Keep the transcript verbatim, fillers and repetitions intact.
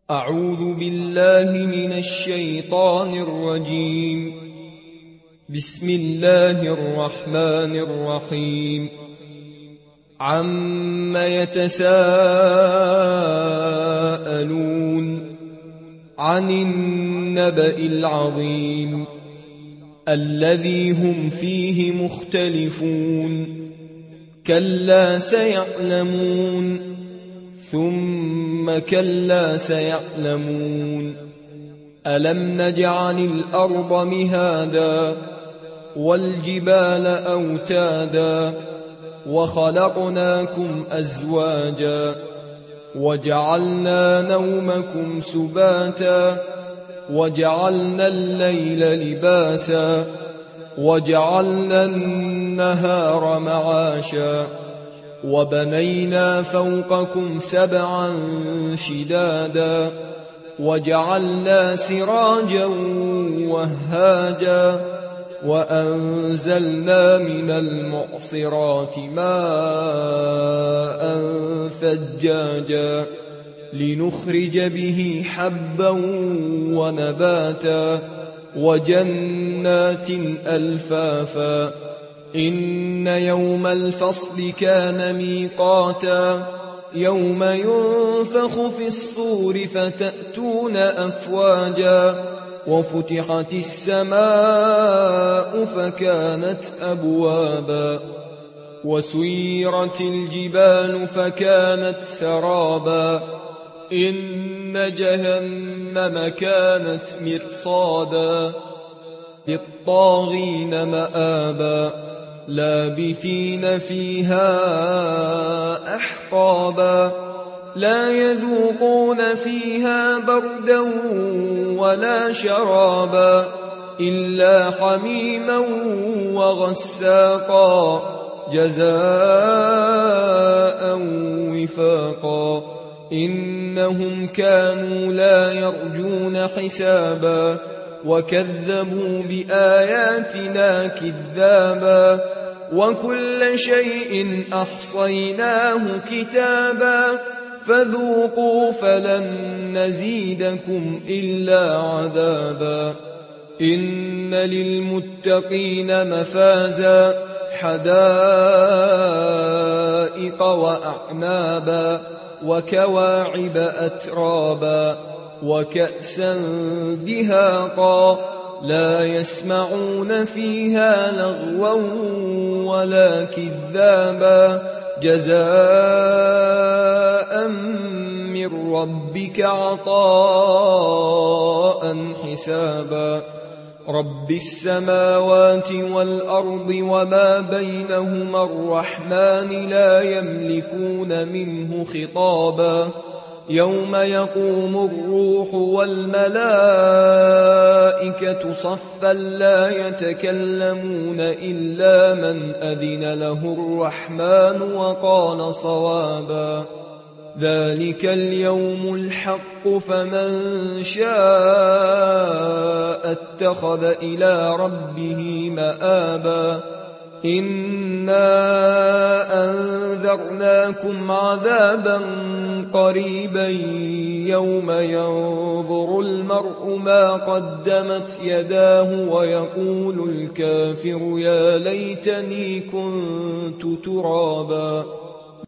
أعوذ بالله من الشيطان الرجيم. بسم الله الرحمن الرحيم. عم يتساءلون عن النبأ العظيم الذي هم فيه مختلفون كلا سيعلمون ثم كلا سيعلمون ألم نجعل الأرض مهادا والجبال أوتادا وخلقناكم أزواجا وجعلنا نومكم سباتا وجعلنا الليل لباسا وجعلنا النهار معاشا وبنينا فوقكم سبعا شدادا وجعلنا سراجا وهاجا وأنزلنا من المعصرات ماء ثجاجا لنخرج به حبا ونباتا وجنات ألفافا إن يوم الفصل كان ميقاتا يوم ينفخ في الصور فتأتون أفواجا وفتحت السماء فكانت أبوابا وسيرت الجبال فكانت سرابا إن جهنم كانت مرصادا للطاغين مآبا لابثين فيها أحقابا لا يذوقون فيها بردا ولا شرابا إلا حميما وغساقا جزاء وفاقا إنهم كانوا لا يرجون حسابا وكذبوا بآياتنا كذابا وكل شيء أحصيناه كتابا فذوقوا فلن نزيدكم إلا عذابا إن للمتقين مفازا حدائق وأعنابا وكواعب أترابا وكأسا دهاقا لا يسمعون فيها لغوا ولا كذابا جزاء من ربك عطاء حسابا رب السماوات والأرض وما بينهما الرحمن لا يملكون منه خطابا يوم يقوم الروح والملائكة صفا لا يتكلمون إلا من أذن له الرحمن وقال صوابا ذلك اليوم الحق فمن شاء اتخذ إلى ربه مآبا إنا أنذرناكم عذابا قريبا يوم ينظر المرء ما قدمت يداه ويقول الكافر يا ليتني كنت ترابا.